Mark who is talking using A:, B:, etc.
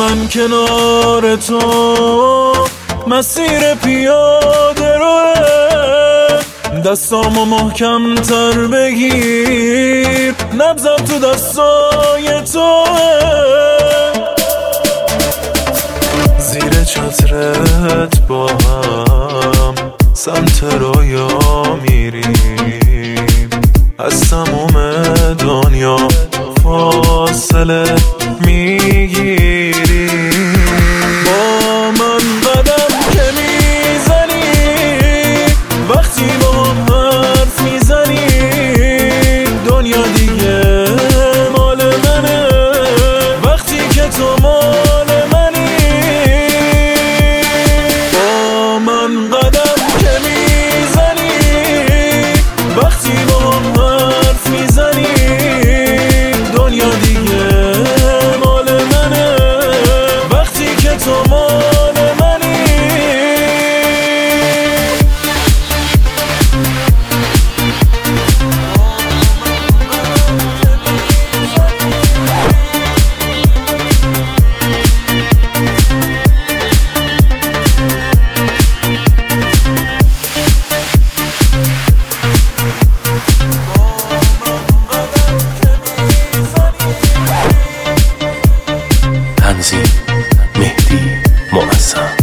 A: من کنار تو مسیر پیاده روه، دستامو محکم تر بگیر، نبضم تو دستای تو، زیر چترت با هم سمت رویا میریم، از تموم دنیا فاصله میگیریم. با من قدم که میزنی، وقتی با هم حرف میزنی، دنیا دیگه مال منه، وقتی که تو مال منی. با من قدم که میزنی، وقتی با هم حرف میزنی، دنیا دیگه مال منه، وقتی که تو مال منی.
B: تنظیم مهدی معظم.